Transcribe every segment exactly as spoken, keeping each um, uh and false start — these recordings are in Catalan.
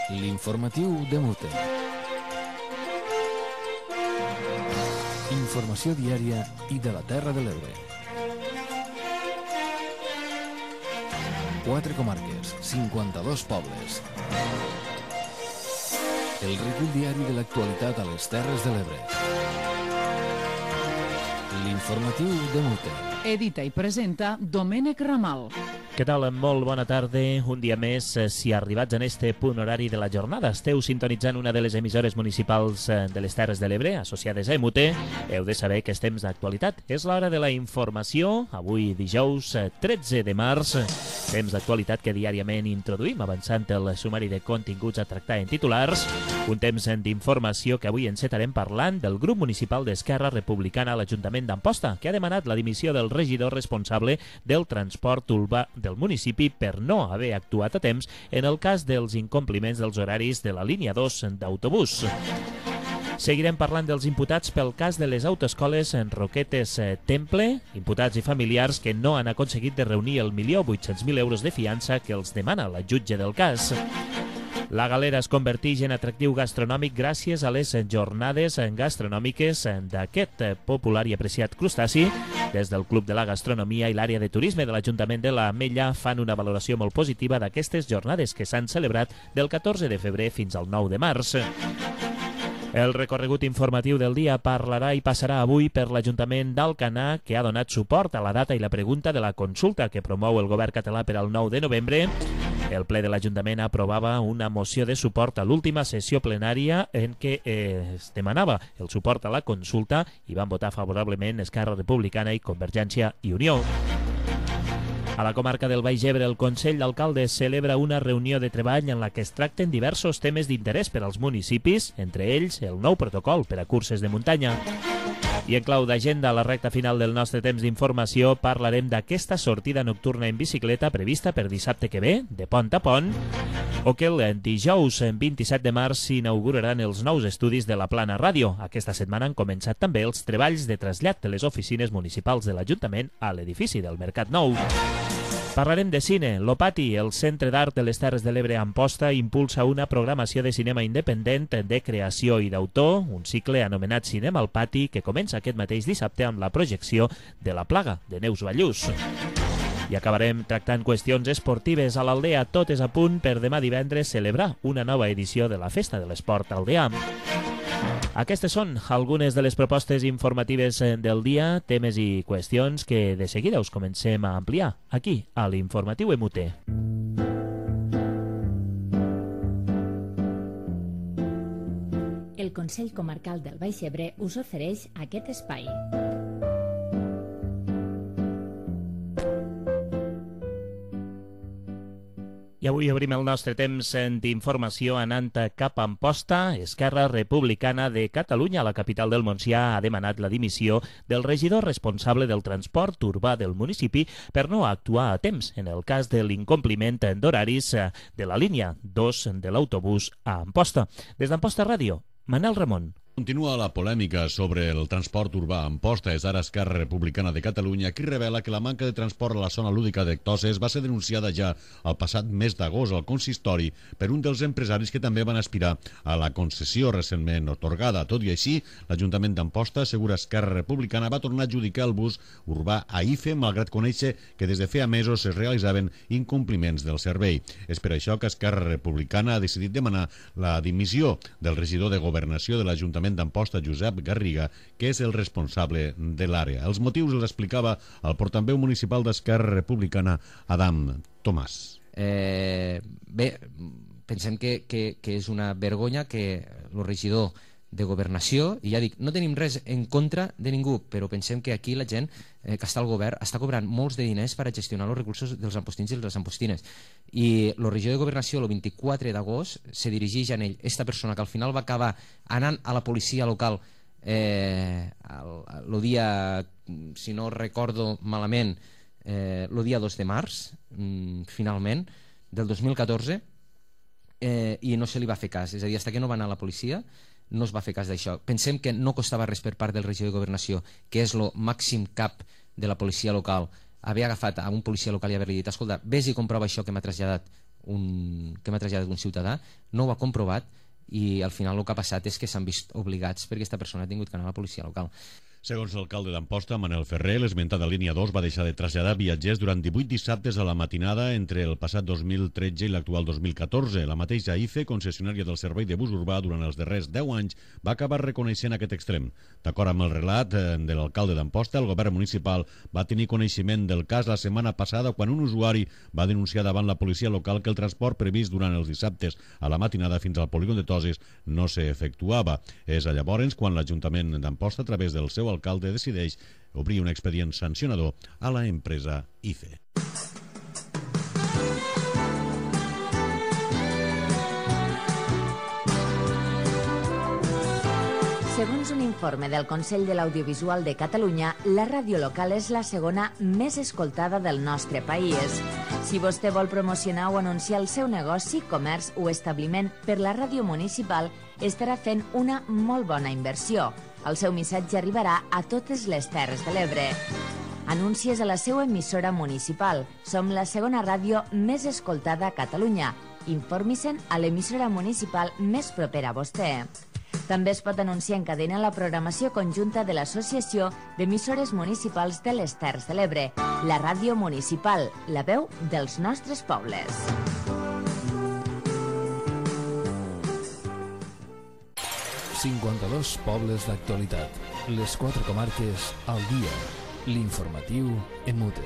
L'informatiu de Mute. Informació diària i de la Terra de l'Ebre. Quatre comarques, cinquanta-dos pobles. El recull diari de l'actualitat a les Terres de l'Ebre. L'informatiu de Mute. Edita i presenta Domènec Ramal. Què tal? Molt bona tarda. Un dia més, si arribats en este punt horari de la jornada esteu sintonitzant una de les emissores municipals de les Terres de l'Ebre, associades a Mute, heu de saber que estem d'actualitat. És l'hora de la informació, avui dijous tretze de març, temps d'actualitat que diàriament introduïm avançant el sumari de continguts a tractar en titulars, un temps d'informació que avui encetarem parlant del grup municipal d'Esquerra Republicana a l'Ajuntament d'Amposta, que ha demanat la dimissió del regidor responsable del transport urbà del municipi per no haver actuat a temps en el cas dels incompliments dels horaris de la línia dos d'autobús. Seguirem parlant dels imputats pel cas de les autoescoles en Roquetes Temple, imputats i familiars que no han aconseguit de reunir el milió vuit-cents mil euros de fiança que els demana la jutge del cas. La Galera es converteix en atractiu gastronòmic gràcies a les jornades gastronòmiques d'aquest popular i apreciat crustaci. Des del Club de la Gastronomia i l'àrea de turisme de l'Ajuntament de l'Ametlla fan una valoració molt positiva d'aquestes jornades que s'han celebrat del catorze de febrer fins al nou de març. El recorregut informatiu del dia parlarà i passarà avui per l'Ajuntament d'Alcanar, que ha donat suport a la data i la pregunta de la consulta que promou el govern català per al nou de novembre. El ple de l'Ajuntament aprovava una moció de suport a l'última sessió plenària en què eh, es demanava el suport a la consulta i van votar favorablement Esquerra Republicana i Convergència i Unió. A la comarca del Baix Ebre, el Consell d'Alcaldes celebra una reunió de treball en la que es tracten diversos temes d'interès per als municipis, entre ells el nou protocol per a curses de muntanya. I en clau d'agenda, a la recta final del nostre temps d'informació, parlarem d'aquesta sortida nocturna en bicicleta prevista per dissabte que ve, de pont a pont, o que el dijous vint-i-set de març s'inauguraran els nous estudis de la Plana Ràdio. Aquesta setmana han començat també els treballs de trasllat de les oficines municipals de l'Ajuntament a l'edifici del Mercat Nou. Parlarem de cine. L'Opati, el Centre d'Art de les Terres de l'Ebre Amposta, impulsa una programació de cinema independent de creació i d'autor, un cicle anomenat Cinema al Pati, que comença aquest mateix dissabte amb la projecció de La Plaga, de Neus Ballús. I acabarem tractant qüestions esportives a l'Aldea. Tot és a punt per demà divendres celebrar una nova edició de la Festa de l'Esport Aldeà. Aquestes són algunes de les propostes informatives del dia, temes i qüestions que de seguida us comencem a ampliar aquí, a l'Informatiu Emute. El Consell Comarcal del Baix Ebre us ofereix aquest espai. I avui obrim el nostre temps d'informació anant cap a Amposta. Esquerra Republicana de Catalunya, la capital del Montsià, ha demanat la dimissió del regidor responsable del transport urbà del municipi per no actuar a temps en el cas de l'incompliment d'horaris de la línia dos de l'autobús a Amposta. Des d'Amposta Ràdio, Manel Ramon. Continua la polèmica sobre el transport urbà a Amposta. És ara Esquerra Republicana de Catalunya qui revela que la manca de transport a la zona lúdica d'Ectoses va ser denunciada ja el passat mes d'agost al consistori per un dels empresaris que també van aspirar a la concessió recentment otorgada. Tot i així, l'Ajuntament d'Amposta, assegura Esquerra Republicana, va tornar a adjudicar el bus urbà a I F E, malgrat conèixer que des de feia mesos es realitzaven incompliments del servei. És per això que Esquerra Republicana ha decidit demanar la dimissió del regidor de Governació de l'Ajuntament d'Amposta, Josep Garriga, que és el responsable de l'àrea. Els motius els explicava el portaveu municipal d'Esquerra Republicana, Adam Tomàs. Eh, bé, pensem que, que, que és una vergonya que el regidor de Governació, i ja dic, no tenim res en contra de ningú, però pensem que aquí la gent eh, que està al govern està cobrant molts de diners per a gestionar els recursos dels ampostins i les ampostines. I el regidor de Governació, el vint-i-quatre d'agost, se dirigeix a ell, esta persona que al final va acabar anant a la policia local eh, el, el dia, si no recordo malament, eh, el dia dos de març, mm, finalment, del dos mil catorze, eh, i no se li va fer cas. És a dir, fins que no va anar a la policia, no es va fer cas d'això. Pensem que no costava res per part del regidor de Governació, que és el màxim cap de la policia local, haver agafat a un policia local i haver-li dit: escolta, vés i comprova això que m'ha traslladat un, que m'ha traslladat un ciutadà, no ho ha comprovat i al final el que ha passat és que s'han vist obligats perquè aquesta persona ha tingut que anar a la policia local. Segons l'alcalde d'Amposta, Manel Ferrer, l'esmentada línia dos va deixar de traslladar viatgers durant divuit dissabtes a la matinada entre el passat dos mil tretze i l'actual dos mil catorze. La mateixa I F E, concessionària del servei de bus urbà durant els darrers deu anys, va acabar reconeixent aquest extrem. D'acord amb el relat de l'alcalde d'Amposta, el govern municipal va tenir coneixement del cas la setmana passada quan un usuari va denunciar davant la policia local que el transport previst durant els dissabtes a la matinada fins al polígon de Toses no s'efectuava. És llavors quan l'Ajuntament d'Amposta, a través del seu alcalde, decideix obrir un expedient sancionador a la empresa I F E. Segons un informe del Consell de l'Audiovisual de Catalunya, la ràdio local és la segona més escoltada del nostre país. Si vostè vol promocionar o anunciar el seu negoci, comerç o establiment per la ràdio municipal, estarà fent una molt bona inversió. El seu missatge arribarà a totes les Terres de l'Ebre. Anuncies a la seva emissora municipal. Som la segona ràdio més escoltada a Catalunya. Informi-se'n a l'emissora municipal més propera a vostè. També es pot anunciar en cadena la programació conjunta de l'Associació d'Emissores Municipals de les Terres de l'Ebre, la ràdio municipal, la veu dels nostres pobles. cinquanta-dos pobles d'actualitat. Les quatre comarques al dia. L'informatiu en mute.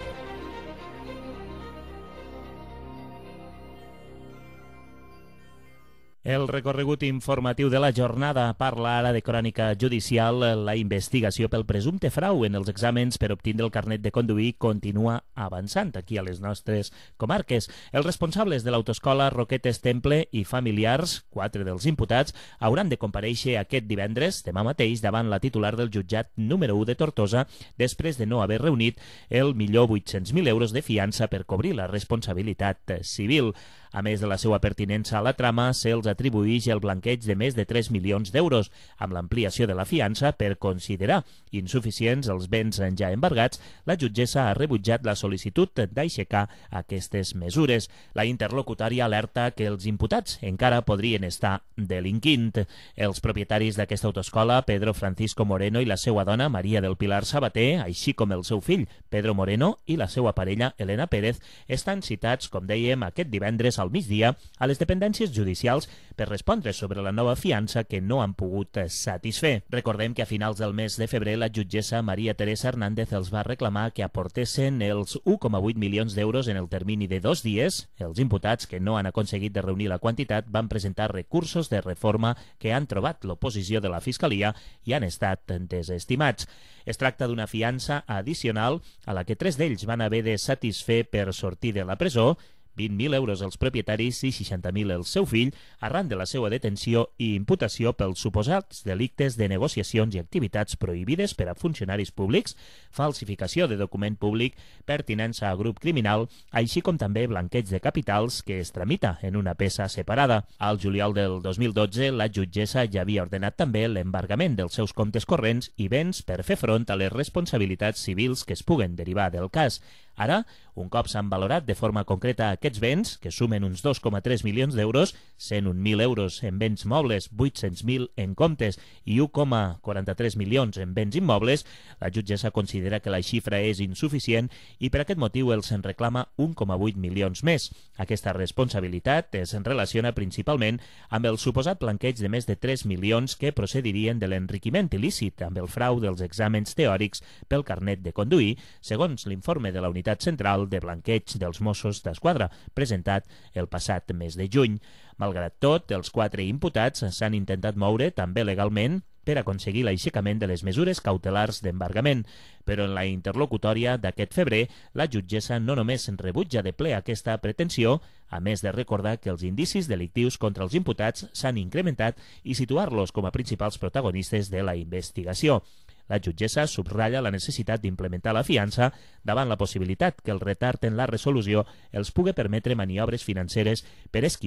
El recorregut informatiu de la jornada parla ara de crònica judicial. La investigació pel presumpte frau en els exàmens per obtindre el carnet de conduir continua avançant aquí a les nostres comarques. Els responsables de l'autoescola Roquetes Temple i familiars, quatre dels imputats, hauran de comparèixer aquest divendres, demà mateix, davant la titular del jutjat número u de Tortosa, després de no haver reunit el millor vuit-cents mil euros de fiança per cobrir la responsabilitat civil. A més de la seva pertinença a la trama, se'ls atribueix el blanqueig de més de tres milions d'euros, amb l'ampliació de la fiança per considerar insuficients els béns ja embargats. La jutgessa ha rebutjat la sol·licitud d'aixecar aquestes mesures. La interlocutòria alerta que els imputats encara podrien estar delinquint. Els propietaris d'aquesta autoescola, Pedro Francisco Moreno i la seva dona, Maria del Pilar Sabater, així com el seu fill, Pedro Moreno, i la seva parella, Elena Pérez, estan citats, com dèiem, aquest divendres al migdia a les dependències judicials per respondre sobre la nova fiança que no han pogut satisfer. Recordem que a finals del mes de febrer la jutgessa Maria Teresa Hernández els va reclamar que aportessin els u coma vuit milions d'euros en el termini de dos dies. Els imputats que no han aconseguit de reunir la quantitat van presentar recursos de reforma que han trobat l'oposició de la Fiscalia i han estat desestimats. Es tracta d'una fiança addicional a la que tres d'ells van haver de satisfer per sortir de la presó, vint mil euros als propietaris i seixanta mil el seu fill, arran de la seva detenció i imputació pels suposats delictes de negociacions i activitats prohibides per a funcionaris públics, falsificació de document públic, pertinença a grup criminal, així com també blanqueig de capitals que es tramita en una peça separada. Al juliol del dos mil dotze, la jutgessa ja havia ordenat també l'embargament dels seus comptes corrents i béns per fer front a les responsabilitats civils que es puguen derivar del cas. Ara, un cop s'han valorat de forma concreta aquests béns, que sumen uns dos coma tres milions d'euros, cent un mil euros en béns mobles, vuit-cents mil en comptes i u coma quaranta-tres milions en béns immobles, la jutgessa considera que la xifra és insuficient i per aquest motiu els en reclama un coma vuit milions més. Aquesta responsabilitat es relaciona principalment amb el suposat blanqueig de més de tres milions que procedirien de l'enriquiment il·lícit amb el frau dels exàmens teòrics pel carnet de conduir, segons l'informe de la Unitat Central de Blanqueig dels Mossos d'Esquadra, presentat el passat mes de juny. Malgrat tot, els quatre imputats s'han intentat moure també legalment per aconseguir l'aixecament de les mesures cautelars d'embargament, però en la interlocutòria d'aquest febrer, la jutgessa no només rebutja de ple aquesta pretensió, a més de recordar que els indicis delictius contra els imputats s'han incrementat i situar-los com a principals protagonistes de la investigació. La jutgessa subratlla la necessitat d'implementar la fiança davant la possibilitat que el retard en la resolució els pugui permetre maniobres financeres per esquivar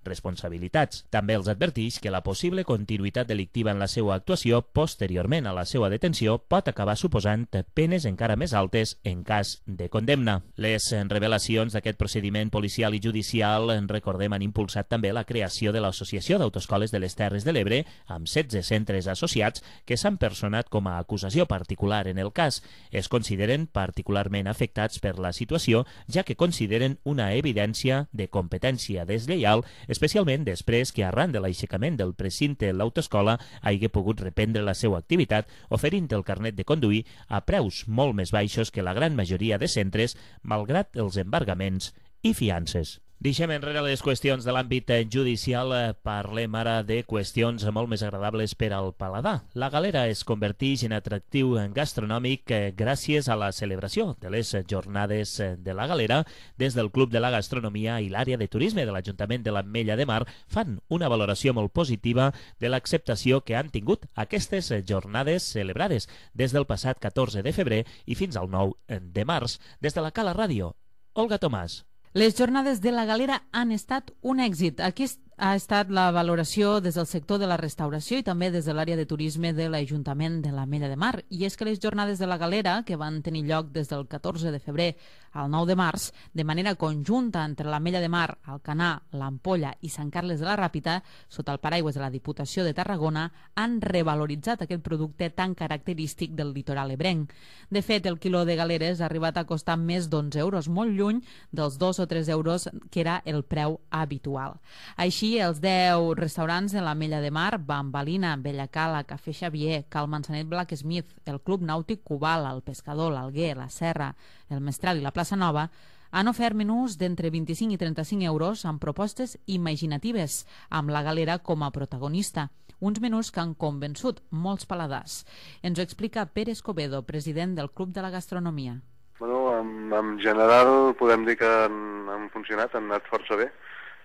responsabilitats. També els adverteix que la possible continuïtat delictiva en la seva actuació posteriorment a la seva detenció pot acabar suposant penes encara més altes en cas de condemna. Les revelacions d'aquest procediment policial i judicial, recordem, han impulsat també la creació de l'Associació d'Autoscoles de les Terres de l'Ebre amb setze centres associats que s'han personat com a acusació particular en el cas. Es consideren particularment afectats per la situació, ja que consideren una evidència de competència deslleial, especialment després que arran de l'aixecament del precinte l'autoscola hagi pogut reprendre la seva activitat oferint el carnet de conduir a preus molt més baixos que la gran majoria de centres, malgrat els embargaments i fiances. Deixem enrere les qüestions de l'àmbit judicial, parlem ara de qüestions molt més agradables per al paladar. La Galera es converteix en atractiu gastronòmic gràcies a la celebració de les Jornades de la Galera. Des del Club de la Gastronomia i l'àrea de turisme de l'Ajuntament de l'Ametlla de Mar fan una valoració molt positiva de l'acceptació que han tingut aquestes jornades celebrades des del passat catorze de febrer i fins al nou de març. Des de la Cala Ràdio, Olga Tomàs. Les jornades de la Galera han estat un èxit. Aquí ha estat la valoració des del sector de la restauració i també des de l'àrea de turisme de l'Ajuntament de l'Ametlla de Mar. I és que les jornades de la Galera, que van tenir lloc des del catorze de febrer al nou de març, de manera conjunta entre l'Ametlla de Mar, Alcanar, l'Ampolla i Sant Carles de la Ràpita, sota el paraigües de la Diputació de Tarragona, han revaloritzat aquest producte tan característic del litoral ebrenc. De fet, el quiló de galeres ha arribat a costar més d'onze euros, molt lluny dels dos o tres euros que era el preu habitual. Així, els deu restaurants de l'Ametlla de Mar, Bambalina, Bellacala, Cafè Xavier, Cal Manzanet Blacksmith, el Club Nàutic Cubal, el Pescador, l'Alguer, la Serra, el Mestral i la Plaça Nova, han ofert menús d'entre vint-i-cinc i trenta-cinc euros amb propostes imaginatives, amb la Galera com a protagonista. Uns menús que han convençut molts paladars. Ens ho explica Pere Escobedo, president del Club de la Gastronomia. Bueno, en, en general podem dir que han, han funcionat, han anat força bé.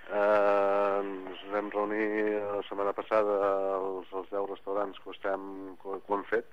Eh, ens vam reunir la setmana passada els, els deu restaurants que ho, estem, que ho hem fet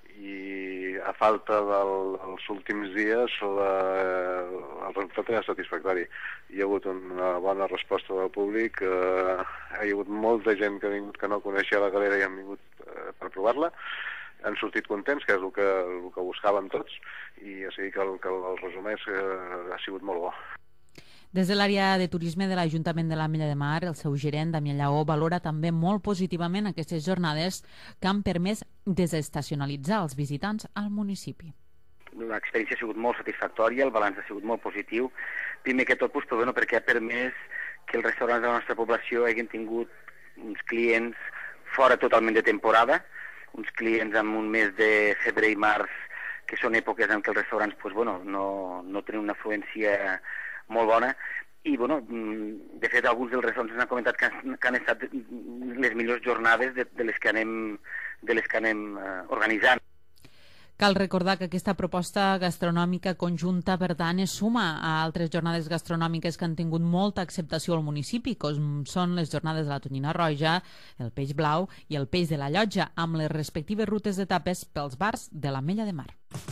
i a falta del, dels últims dies la, el resultat era satisfactori. Hi ha hagut una bona resposta del públic, eh, hi ha hagut molta gent que ha vingut que no coneixia la Galera i han vingut eh, per provar-la. Han sortit contents, que és el que, el que buscàvem tots, i ja sigui que el, que el resum és que ha sigut molt bo. Des de l'àrea de turisme de l'Ajuntament de l'Ametlla de Mar, el seu gerent, Damià Lleó, valora també molt positivament aquestes jornades que han permès desestacionalitzar els visitants al municipi. L'experiència ha sigut molt satisfactòria, el balanç ha sigut molt positiu. Primer que tot, doncs, però, bueno, perquè ha permès que els restaurants de la nostra població hagin tingut uns clients fora totalment de temporada, uns clients amb un mes de febrer i març, que són èpoques en què els restaurants doncs, bueno, no, no tenen una afluència molt bona, i bueno, de fet alguns dels restaurants ens han comentat que han, que han estat les millors jornades de, de les que anem, de les que anem eh, organitzant. Cal recordar que aquesta proposta gastronòmica conjunta, per tant, es suma a altres jornades gastronòmiques que han tingut molta acceptació al municipi, com són les jornades de la tonyina roja, el peix blau i el peix de la llotja, amb les respectives rutes de tapes pels bars de l'Ametlla de Mar.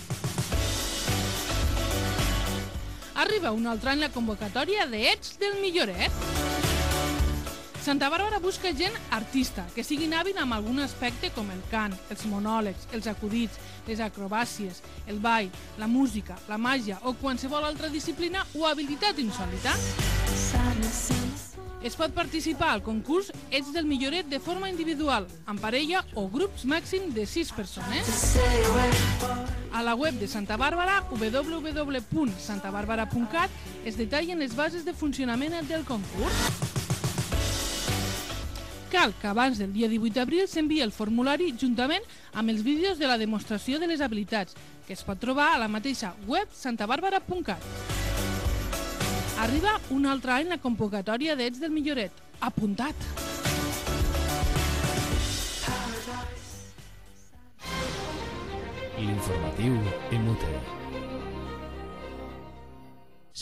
Arriba un altre any la convocatòria de Ets del Milloret. Santa Bàrbara busca gent artista, que siguin hàbil amb algun aspecte com el cant, els monòlegs, els acudits, les acrobàcies, el ball, la música, la màgia o qualsevol altra disciplina o habilitat insòlita. Es pot participar al concurs Ets del Milloret de forma individual, en parella o grups màxim de sis persones. A la web de Santa Bàrbara, w w w punt santa bàrbara punt cat, es detallen les bases de funcionament del concurs. Cal que abans del dia divuit d'abril s'enviï el formulari juntament amb els vídeos de la demostració de les habilitats, que es pot trobar a la mateixa web santa bàrbara punt cat. Arriba un altre any la convocatòria d'Ets del Milloret. Apuntat! L'informatiu Emute.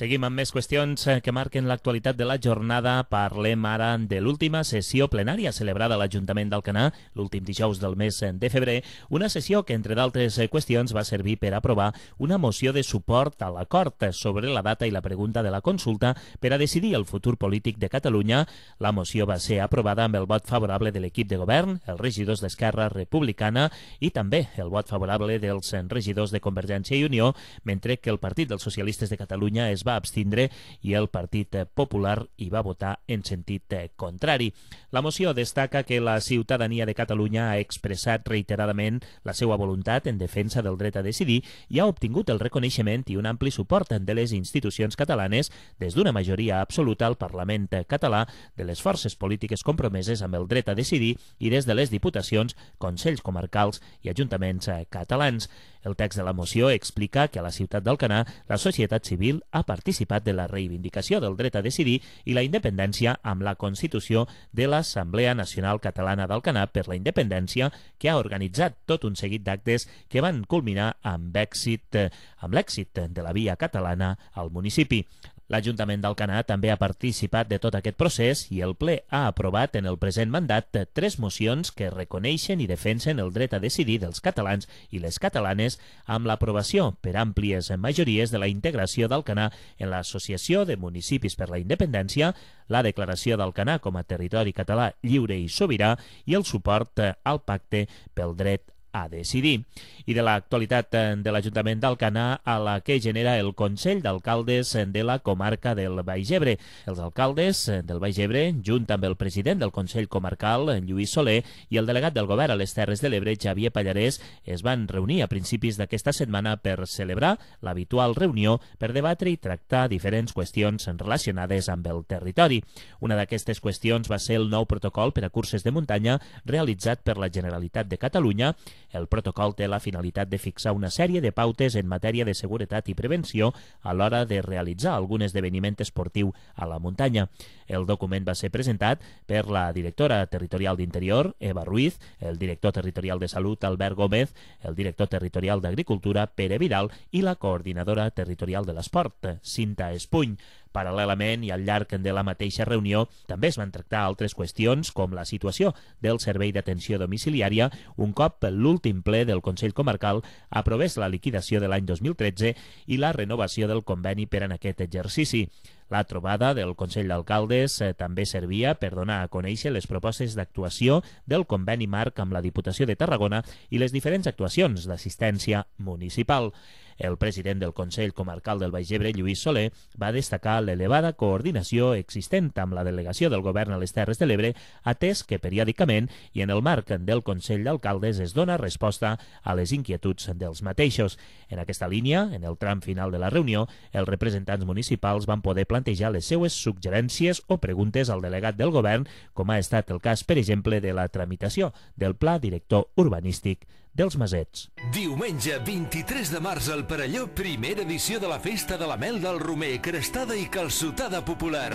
Seguim amb més qüestions que marquen l'actualitat de la jornada. Parlem ara de l'última sessió plenària celebrada a l'Ajuntament d'Alcanar l'últim dijous del mes de febrer, una sessió que, entre d'altres qüestions, va servir per aprovar una moció de suport a l'acord sobre la data i la pregunta de la consulta per a decidir el futur polític de Catalunya. La moció va ser aprovada amb el vot favorable de l'equip de govern, els regidors d'Esquerra Republicana i també el vot favorable dels regidors de Convergència i Unió, mentre que el Partit dels Socialistes de Catalunya es va abstindre i el Partit Popular hi va votar en sentit contrari. La moció destaca que la ciutadania de Catalunya ha expressat reiteradament la seva voluntat en defensa del dret a decidir i ha obtingut el reconeixement i un ampli suport de les institucions catalanes, des d'una majoria absoluta al Parlament català, de les forces polítiques compromeses amb el dret a decidir i des de les diputacions, consells comarcals i ajuntaments catalans. El text de la moció explica que a la ciutat d'Alcanar la societat civil ha participat de la reivindicació del dret a decidir i la independència amb la Constitució de l'Assemblea Nacional Catalana d'Alcanar per la Independència, que ha organitzat tot un seguit d'actes que van culminar amb èxit, amb l'èxit de la via catalana al municipi. L'Ajuntament d'Alcanar també ha participat de tot aquest procés i el ple ha aprovat en el present mandat tres mocions que reconeixen i defensen el dret a decidir dels catalans i les catalanes amb l'aprovació per àmplies majories de la integració d'Alcanar en l'Associació de Municipis per la Independència, la declaració d'Alcanar com a territori català lliure i sobirà i el suport al pacte pel dret a decidir. I de l'actualitat de l'Ajuntament d'Alcanar a la que genera el Consell d'Alcaldes de la comarca del Baix Ebre. Els alcaldes del Baix Ebre, junt amb el president del Consell Comarcal, Lluís Soler, i el delegat del Govern a les Terres de l'Ebre, Xavier Pallarès, es van reunir a principis d'aquesta setmana per celebrar l'habitual reunió per debatre i tractar diferents qüestions relacionades amb el territori. Una d'aquestes qüestions va ser el nou protocol per a curses de muntanya realitzat per la Generalitat de Catalunya. El protocol té la finalitat de fixar una sèrie de pautes en matèria de seguretat i prevenció a l'hora de realitzar algun esdeveniment esportiu a la muntanya. El document va ser presentat per la directora territorial d'Interior, Eva Ruiz, el director territorial de Salut, Albert Gómez, el director territorial d'Agricultura, Pere Vidal, i la coordinadora territorial de l'Esport, Cinta Espuny. Paral·lelament i al llarg de la mateixa reunió també es van tractar altres qüestions com la situació del servei d'atenció domiciliària un cop l'últim ple del Consell Comarcal aprovés la liquidació de l'any dos mil tretze i la renovació del conveni per en aquest exercici. La trobada del Consell d'Alcaldes eh, també servia per donar a conèixer les propostes d'actuació del conveni marc amb la Diputació de Tarragona i les diferents actuacions d'assistència municipal. El president del Consell Comarcal del Baix Ebre, Lluís Soler, va destacar l'elevada coordinació existent amb la delegació del Govern a les Terres de l'Ebre, atès que periòdicament i en el marc del Consell d'Alcaldes es dona resposta a les inquietuds dels mateixos. En aquesta línia, en el tram final de la reunió, els representants municipals van poder plantejar les seues suggerències o preguntes al delegat del Govern, com ha estat el cas, per exemple, de la tramitació del Pla Director Urbanístic dels Masets. Diumenge vint-i-tres de març al Perelló, primera edició de la Festa de la Mel del Romer, crestada i calçotada popular.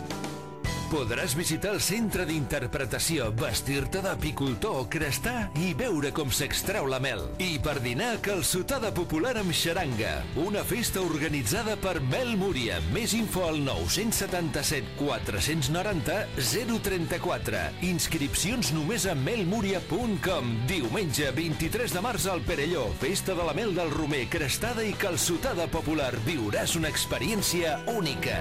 Podràs visitar el centre d'interpretació, vestir-te d'apicultor o crestar i veure com s'extreu la mel. I per dinar, calçotada popular amb xaranga. Una festa organitzada per Mel Múria. Més info al nou set set quatre nou zero zero tres quatre. Inscripcions només a melmuria punt com. Diumenge vint-i-tres de març al Perelló. Festa de la Mel del Romer, crestada i calçotada popular. Viuràs una experiència única.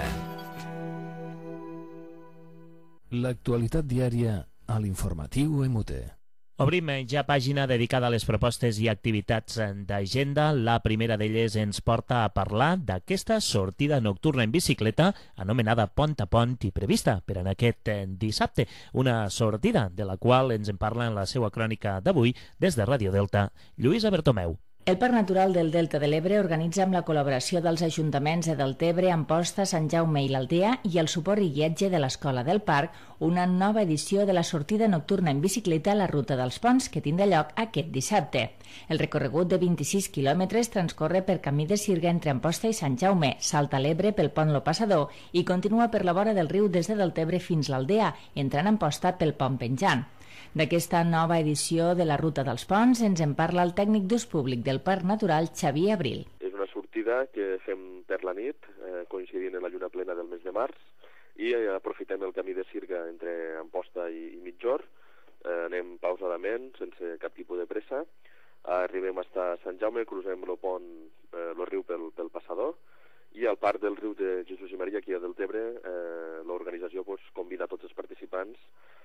L'actualitat diària a l'informatiu M U T. Obrim ja pàgina dedicada a les propostes i activitats d'agenda. La primera d'elles ens porta a parlar d'aquesta sortida nocturna en bicicleta anomenada Pont a Pont i prevista per en aquest dissabte. Una sortida de la qual ens en parla en la seva crònica d'avui des de Ràdio Delta, Lluïsa Bertomeu. El Parc Natural del Delta de l'Ebre organitza amb la col·laboració dels ajuntaments de Deltebre, Amposta, Sant Jaume i l'Aldea i el suport i guiatge de l'Escola del Parc una nova edició de la sortida nocturna en bicicleta a la Ruta dels Ponts, que tindrà lloc aquest dissabte. El recorregut de vint-i-sis quilòmetres transcorre per camí de Sirga entre Amposta i Sant Jaume, salta l'Ebre pel pont Lo Passador i continua per la vora del riu des de Deltebre fins l'Aldea, entrant a Amposta pel pont penjant. D'aquesta nova edició de la Ruta dels Ponts ens en parla el tècnic d'ús públic del Parc Natural, Xavier Abril. És una sortida sortida que fem per la nit, eh, coincidint en la lluna plena del mes de març, i eh, aprofitem el camí de Sirga entre Amposta i, i Mitjor, eh, anem pausadament, sense cap tipus de pressa, arribem fins a Sant Jaume, cruzem el pont, eh, el riu pel, pel passador, i al parc del riu de Jesús i Maria, aquí a Deltebre, eh, l'organització pues, convida tots els participants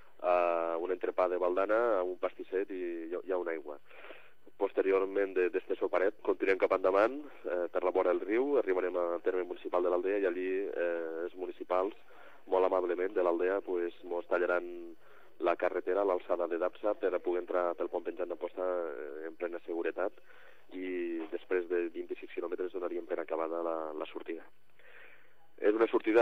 a un entrepà de baldana, a un pastisset i, i a una aigua. Posteriorment d'este soparet continuem cap endavant eh, per la vora del riu, arribarem al terme municipal de l'Aldea i allí eh, els municipals, molt amablement de l'Aldea, pues, mos tallaran la carretera a l'alçada de Dapsa per a poder entrar pel pont penjant d'Amposta eh, en plena seguretat i després de vint-i-sis quilòmetres donaríem per acabada la, la sortida. És una sortida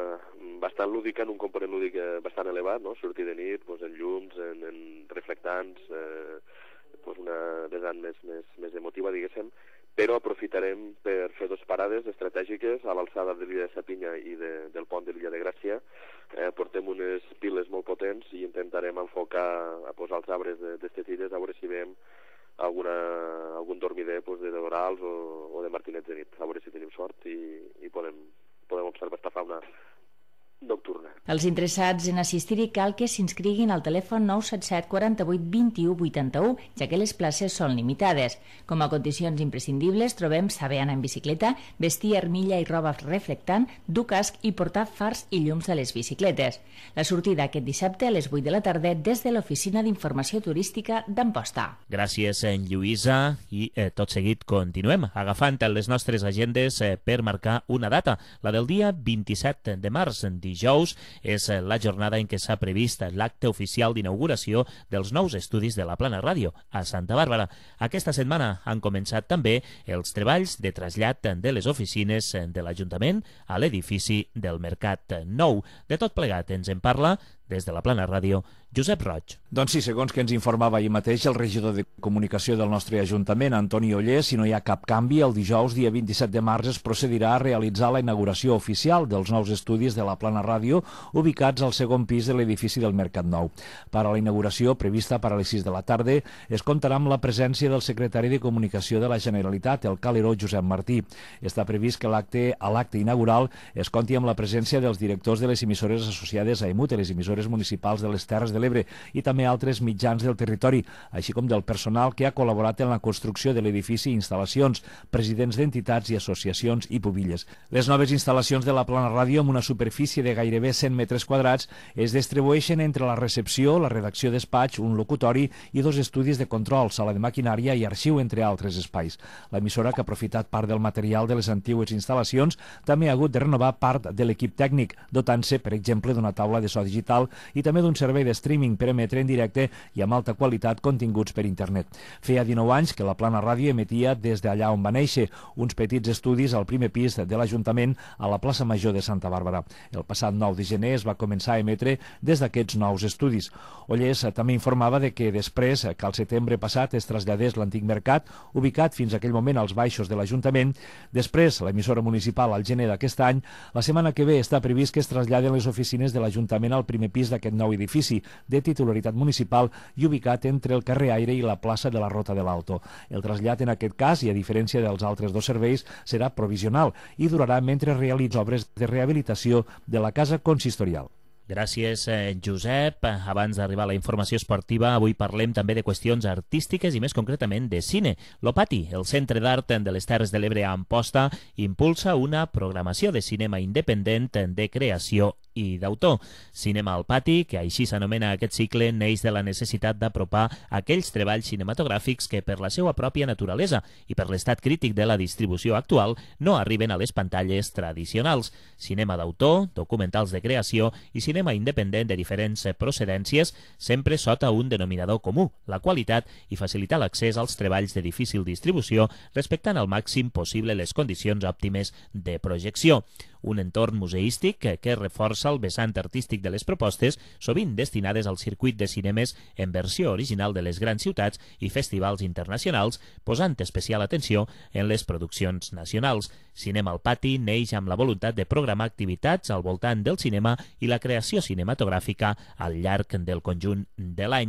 bastant lúdica, en un component lúdic bastant elevat, no? Sortir de nit, pues, en llums, en, en reflectants, eh, pues una vessant més, més, més emotiva, diguéssim, però aprofitarem per fer dues parades estratègiques a l'alçada de l'illa de Sapinya i de, del pont de l'illa de Gràcia. Eh, portem unes piles molt potents i intentarem enfocar a posar els arbres d'aquestes illes, a veure si veiem alguna, algun dormider pues, de dorals o, o de martinets de nit, a veure si tenim sort i, i podem, podem observar esta fauna nocturna. Els interessats en assistir-hi cal que s'inscriguin al telèfon nou set set quatre vuit dos u vuitanta-u, ja que les places són limitades. Com a condicions imprescindibles trobem saber anar en bicicleta, vestir armilla i roba reflectant, dur casc i portar fars i llums a les bicicletes. La sortida aquest dissabte a les vuit de la tarda des de l'Oficina d'Informació Turística d'Amposta. Gràcies, en Lluïsa, i eh, tot seguit continuem agafant les nostres agendes eh, per marcar una data, la del dia vint-i-set de març, dijous, és la jornada en què s'ha previst l'acte oficial d'inauguració dels nous estudis de la Plana Ràdio a Santa Bàrbara. Aquesta setmana han començat també els treballs de trasllat de les oficines de l'Ajuntament a l'edifici del Mercat Nou. De tot plegat ens en parla des de la Plana Ràdio, Josep Roig. Doncs sí, segons que ens informava ahir mateix el regidor de Comunicació del nostre Ajuntament, Antoni Oller, si no hi ha cap canvi, el dijous, dia vint-i-set de març, es procedirà a realitzar la inauguració oficial dels nous estudis de la Plana Ràdio, ubicats al segon pis de l'edifici del Mercat Nou. Per a la inauguració, prevista per a les sis de la tarda, es comptarà amb la presència del secretari de Comunicació de la Generalitat, el caleró Josep Martí. Està previst que l'acte a l'acte inaugural es compti amb la presència dels directors de les emissores associades a EMUT, les emissores municipals de les Terres de l'Ebre, i també altres mitjans del territori, així com del personal que ha col·laborat en la construcció de l'edifici i instal·lacions, presidents d'entitats i associacions i pubilles. Les noves instal·lacions de la Plana Ràdio, amb una superfície de gairebé cent metres quadrats, es distribueixen entre la recepció, la redacció despatx, un locutori i dos estudis de control, sala de maquinària i arxiu, entre altres espais. L'emissora, que ha aprofitat part del material de les antigues instal·lacions, també ha hagut de renovar part de l'equip tècnic, dotant-se, per exemple, d'una taula de so digital i també d'un servei de streaming per emetre en directe i amb alta qualitat continguts per internet. Feia dinou anys que la Plana Ràdio emetia des d'allà on va néixer, uns petits estudis al primer pis de l'Ajuntament a la plaça Major de Santa Bàrbara. El passat nou de gener es va començar a emetre des d'aquests nous estudis. Ollers també informava de que després que al setembre passat es traslladés l'antic mercat, ubicat fins a aquell moment als baixos de l'Ajuntament, després l'emissora municipal al gener d'aquest any, la setmana que ve està previst que es traslladen les oficines de l'Ajuntament al primer pis d'aquest nou edifici de titularitat municipal i ubicat entre el carrer Aire i la plaça de la Rota de l'Alto. El trasllat en aquest cas, i a diferència dels altres dos serveis, serà provisional i durarà mentre realitza obres de rehabilitació de la casa consistorial. Gràcies, Josep. Abans d'arribar a la informació esportiva, avui parlem també de qüestions artístiques i més concretament de cine. L'Opati, el Centre d'Art de les Terres de l'Ebre a Amposta, impulsa una programació de cinema independent de creació i d'autor. Cinema al Pati, que així s'anomena aquest cicle, neix de la necessitat d'apropar aquells treballs cinematogràfics que per la seva pròpia naturalesa i per l'estat crític de la distribució actual no arriben a les pantalles tradicionals. Cinema d'autor, documentals de creació i cinema independent de diferents procedències, sempre sota un denominador comú, la qualitat i facilitar l'accés als treballs de difícil distribució, respectant al màxim possible les condicions òptimes de projecció. Un entorn museístic que, que reforça el vessant artístic de les propostes, sovint destinades al circuit de cinemes en versió original de les grans ciutats i festivals internacionals, posant especial atenció en les produccions nacionals. Cinema al Pati neix amb la voluntat de programar activitats al voltant del cinema i la creació cinematogràfica al llarg del conjunt de l'any.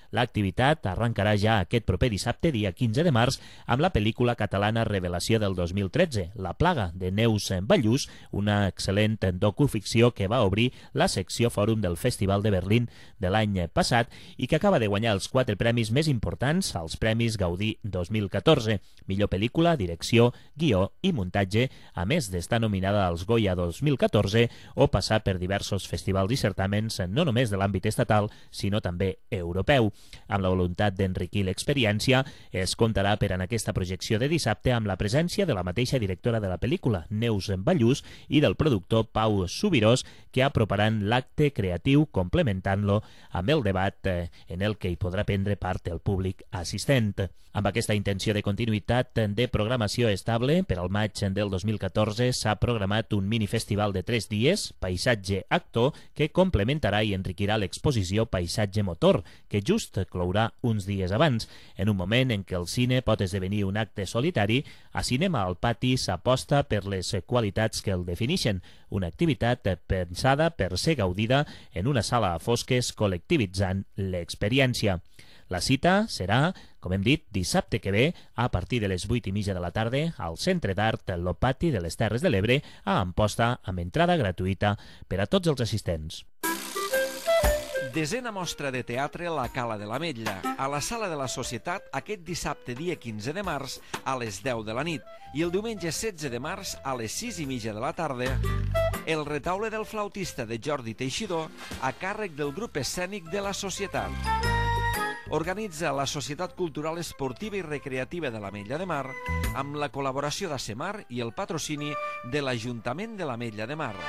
L'activitat arrencarà ja aquest proper dissabte, dia quinze de març, amb la pel·lícula catalana Revelació del dos mil tretze, La plaga, de Neus Ballús, una excel·lent docuficció que va obrir la secció Fòrum del Festival de Berlín de l'any passat i que acaba de guanyar els quatre premis més importants als Premis Gaudí dos mil catorze. Millor pel·lícula, direcció, guió i muntatge, a més d'estar nominada als Goya dos mil catorze o passar per diversos festivals i certàmens no només de l'àmbit estatal, sinó també europeu. Amb la voluntat d'enriquir l'experiència, es comptarà per en aquesta projecció de dissabte amb la presència de la mateixa directora de la pel·lícula, Neus Ballús, i del productor Pau Subirós, que aproparan l'acte creatiu complementant-lo amb el debat eh, en el que hi podrà prendre part el públic assistent. Amb aquesta intenció de continuïtat de programació estable, per al maig del dos mil catorze s'ha programat un minifestival de tres dies, Paisatge Actor, que complementarà i enriquirà l'exposició Paisatge Motor, que just clourà uns dies abans. En un moment en què el cine pot esdevenir un acte solitari, a Cinema al Pati s'aposta per les qualitats que el defineixen, una activitat pensada per ser gaudida en una sala a fosques col·lectivitzant l'experiència. La cita serà, com hem dit, dissabte que ve, a partir de les vuit i mitja de la tarda, al Centre d'Art Lo Pati de les Terres de l'Ebre, a Amposta, amb entrada gratuïta per a tots els assistents. Desena mostra de teatre La Cala de l'Ametlla, a la Sala de la Societat aquest dissabte dia quinze de març a les deu de la nit i el diumenge setze de març a les sis i mitja de la tarda El retaule del flautista de Jordi Teixidor a càrrec del grup escènic de la Societat. Organitza la Societat Cultural Esportiva i Recreativa de l'Ametlla de Mar amb la col·laboració d'Acemar i el patrocini de l'Ajuntament de l'Ametlla de Mar.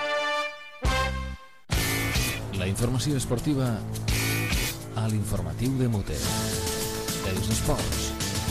La informació esportiva a l'informatiu de Mute. Els esports.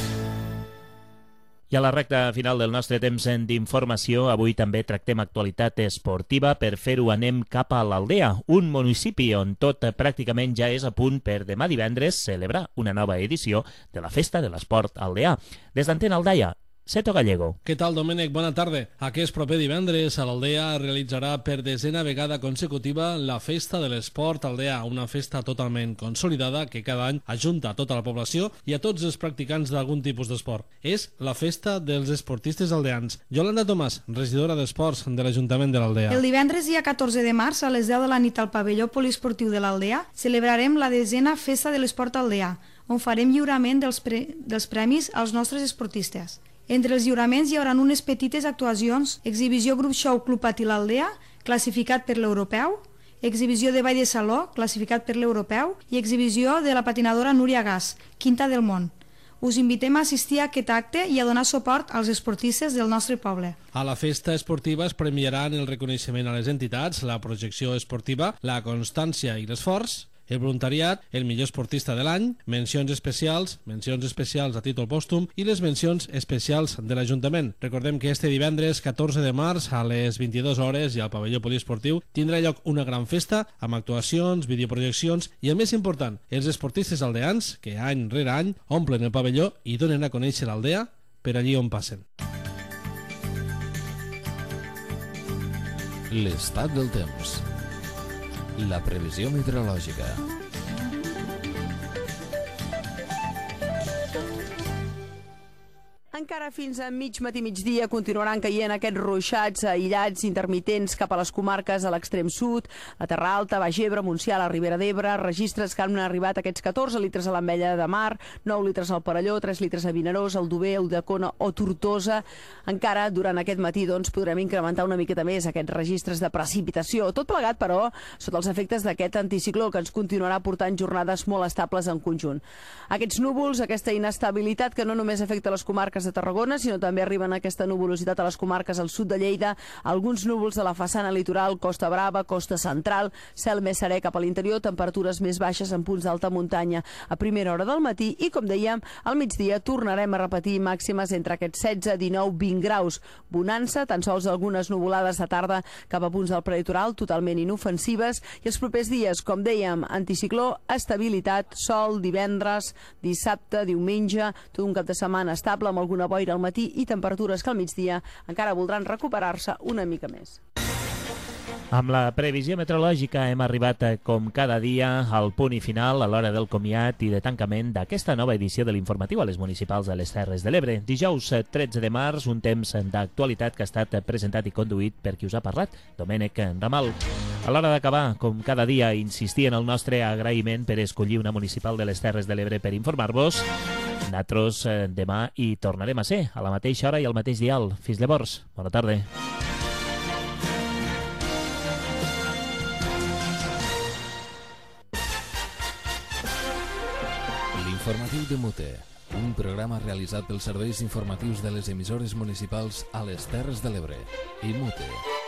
I a la recta final del nostre temps d'informació, avui també tractem actualitat esportiva. Per fer-ho anem cap a l'Aldea, un municipi on tot pràcticament ja és a punt per demà divendres celebrar una nova edició de la Festa de l'Esport Aldeà. Des d'Antena Aldaia, Seto Gallego. Què tal, Domènec? Bona tarda. Aquest proper divendres a l'Aldea realitzarà per desena vegada consecutiva la Festa de l'Esport Aldea, una festa totalment consolidada que cada any ajunta a tota la població i a tots els practicants d'algun tipus d'esport. És la Festa dels Esportistes Aldeans. Yolanda Tomàs, regidora d'Esports de l'Ajuntament de l'Aldea. El divendres dia catorze de març a les deu de la nit al pavelló poliesportiu de l'Aldea celebrarem la desena Festa de l'Esport Aldea, on farem lliurament dels, pre dels premis als nostres esportistes. Entre els lliuraments hi haurà unes petites actuacions, exhibició Grup Show Club Patí l'Aldea, classificat per l'Europeu, exhibició de Ball de Saló, classificat per l'Europeu, i exhibició de la patinadora Núria Gas, quinta del món. Us invitem a assistir a aquest acte i a donar suport als esportistes del nostre poble. A la festa esportiva es premiaran el reconeixement a les entitats, la projecció esportiva, la constància i l'esforç, el voluntariat, el millor esportista de l'any, mencions especials, mencions especials a títol pòstum i les mencions especials de l'Ajuntament. Recordem que este divendres catorze de març a les vint-i-dues hores i al pavelló poliesportiu tindrà lloc una gran festa amb actuacions, videoprojeccions i el més important, els esportistes aldeans que any rere any omplen el pavelló i donen a conèixer l'Aldea per allí on passen. L'estat del temps. La previsió meteorològica. Encara fins a mig matí migdia continuaran caient aquests ruixats aïllats intermitents cap a les comarques a l'extrem sud, la Terra Alta, Baix Ebre, Montsià, la Ribera d'Ebre, registres que han arribat aquests catorze litres a l'Ametlla de Mar, nou litres al Perelló, tres litres a Vinaròs, Aldover, Ulldecona o Tortosa. Encara durant aquest matí doncs, podrem incrementar una miqueta més aquests registres de precipitació. Tot plegat, però, sota els efectes d'aquest anticicló que ens continuarà portant jornades molt estables en conjunt. Aquests núvols, aquesta inestabilitat que no només afecta les comarques de Tarragona, sinó també arriben aquesta nuvolositat a les comarques al sud de Lleida, alguns núvols de la façana litoral, Costa Brava, Costa Central, cel més serè cap a l'interior, temperatures més baixes en punts d'alta muntanya a primera hora del matí i, com dèiem, al migdia tornarem a repetir màximes entre aquests setze, dinou, vint graus. Bonança, tan sols algunes nuvolades de tarda cap a punts del prelitoral totalment inofensives i els propers dies, com dèiem, anticicló, estabilitat, sol, divendres, dissabte, diumenge, tot un cap de setmana estable amb alguna una boira al matí i temperatures que al migdia encara voldran recuperar-se una mica més. Amb la previsió meteorològica hem arribat, com cada dia, al punt i final a l'hora del comiat i de tancament d'aquesta nova edició de l'informatiu a les municipals de les Terres de l'Ebre. Dijous tretze de març, un temps d'actualitat que ha estat presentat i conduït per qui us ha parlat, Domènec Ramal. A l'hora d'acabar, com cada dia, insistir en el nostre agraïment per escollir una municipal de les Terres de l'Ebre per informar-vos. Nosaltres demà hi tornarem a ser, a la mateixa hora i al mateix dial. Fins llavors, bona tarda. L'informatiu de Mute, un programa realitzat pels serveis informatius de les emissores municipals a les Terres de l'Ebre i Mute.